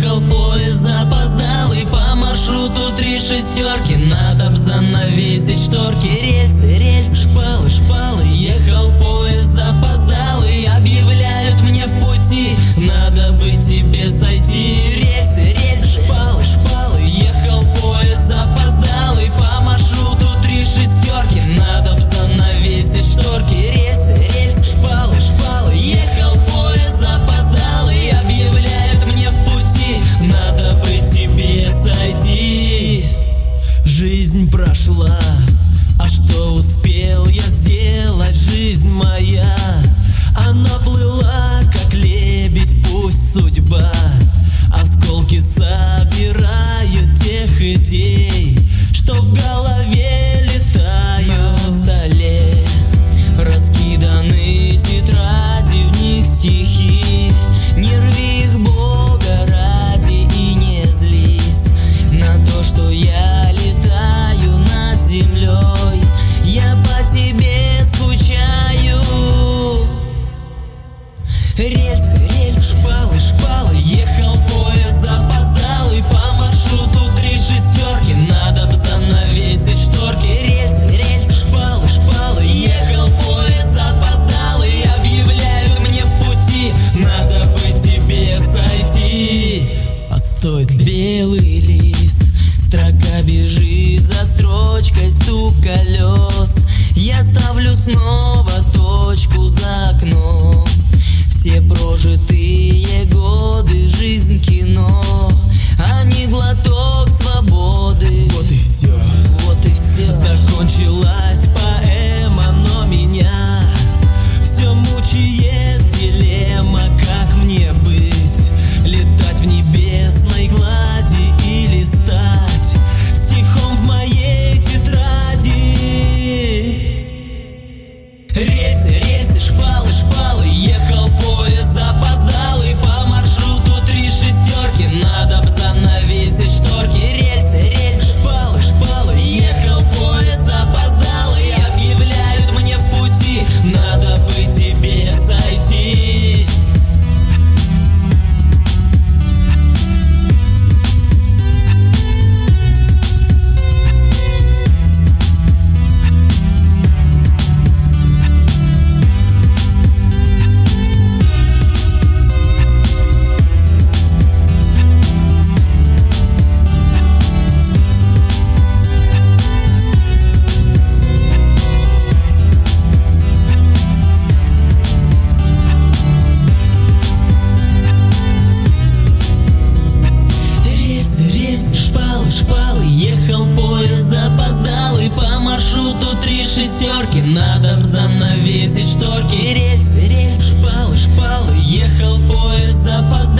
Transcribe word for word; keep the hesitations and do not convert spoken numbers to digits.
ехал поезд запоздалый по маршруту три шестерки. Надо б занавесить шторки. Рельсы, рельсы, шпалы, шпалы. Ехал поезд запоздалый, объявляют мне в пути: надо бы тебе сойти. Рельсы, рельсы, шпалы, шпалы. Ехал поезд запоздалый по маршруту три шестерки. Надо б занавесить шторки. Рельсы, рельсы, шпалы, шпалы. Ехал поезд запоздалый, объявляют мне в пути: надо бы тебе сойти. Жизнь прошла, а что успел я сделать? Жизнь моя, она плыла, как лебедь, пусть судьба осколки собирает тех идей, что в голове летают. На столе раскиданы тетради, в них стихи. Не рви их, Бога ради, и не злись на то, что я летаю над землей. Я по тебе скучаю. Рельсы, рельсы, шпалы, шпалы. Ехал поезд запоздалый по маршруту три шестерки. Надо б занавесить шторки. Рельсы, рельсы, шпалы, шпалы. Ехал поезд запоздалый, объявляют мне в пути: надо бы тебе сойти. Постойте. Белый лист, строка бежит за строчкой, стук колес. Я ставлю снова точку за окном. Все прожитые годы, жизнь кино, а не глоток свободы. Вот и все, вот и все. Закончилась поэма, но меня все мучает дилемма: как мне быть? Летать в небесной глади или стать стихом в моей тетради? Рельсы, рельсы, шпалы, шпалы. Ехал поезд запоздалый по маршруту три шестерки. Надо б занавесить шторки. Рельсы, рельсы, шпалы, шпалы. Ехал поезд запоздалый, объявляют мне в пути: надо бы тебе сойти. Ехал поезд запоздалый по маршруту три шестерки. Надо б занавесить шторки. Рельсы, рельсы, шпалы, шпалы. Ехал поезд запоздалый.